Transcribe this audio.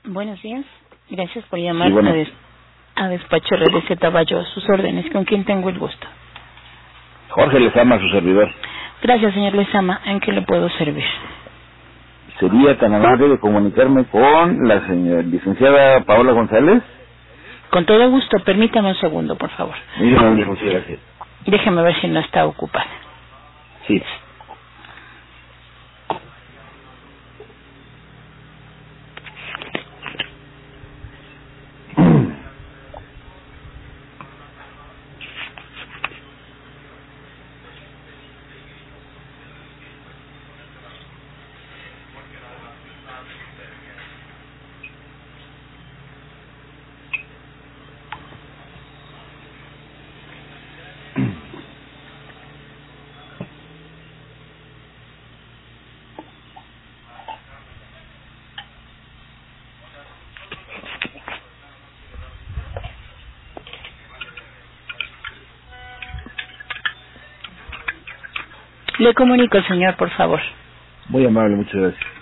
Buenos días. Gracias por llamar Sí, bueno. a Despacho RDC Taballo. A sus órdenes. ¿Con quién tengo el gusto? Jorge Lezama, su servidor. Gracias, señor Lezama. ¿En qué le puedo servir? ¿Sería tan amable de comunicarme con la licenciada Paola González? Con todo gusto. Permítame un segundo, por favor. Muy amable, muchas gracias. Déjeme ver si no está ocupada. Sí. Le comunico, señor, por favor. Muy amable, muchas gracias.